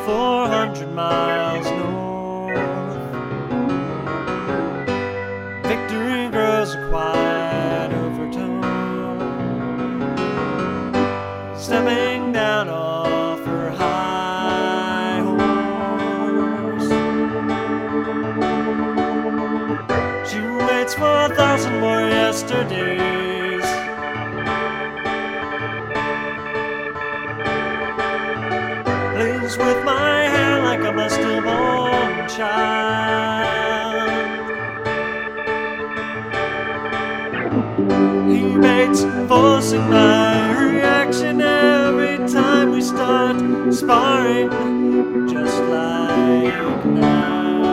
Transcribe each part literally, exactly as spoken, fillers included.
four hundred miles north. Victory grows a quiet overtone, stepping down off her high horse. She waits for a thousand more yesterdays, plays with my hair like I'm a stillborn child. He baits, forcing my reaction every time we start sparring, just like now.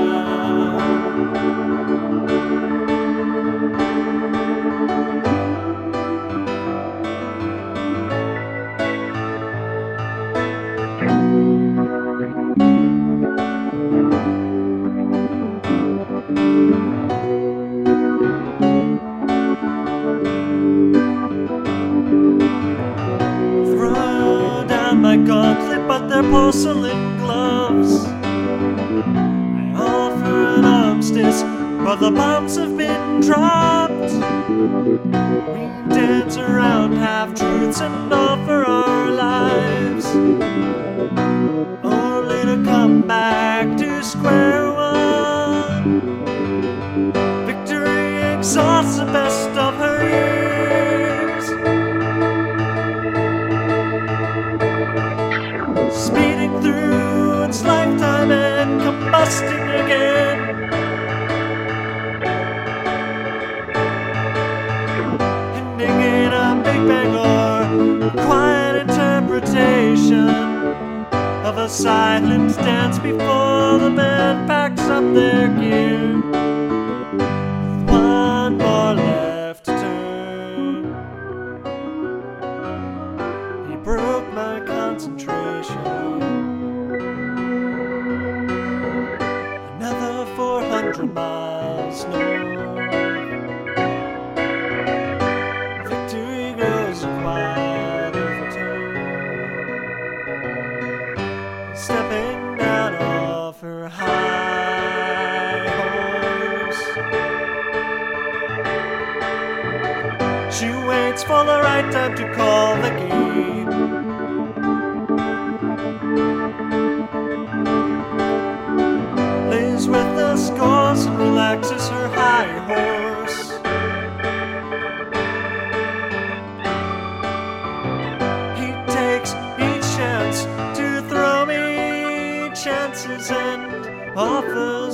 Throw down my gauntlet, but they're porcelain gloves. I offer an armistice, but the bombs have been dropped. We dance around half-truths and offer our lives, only to come back to square one. Victory exhausts the best of her years, speeding through its lifetime and combusting again. Ending in a big bang or quiet interpretation of a silent dance before the band packs up their gear. With one more left to turn, he broke my concentration. Another four hundred miles north. Victory grows a quiet overtone, stepping down off her high horse. She waits for the right time to call the game, plays with the scores and relaxes her high horse. He takes each chance to throw me chances and offers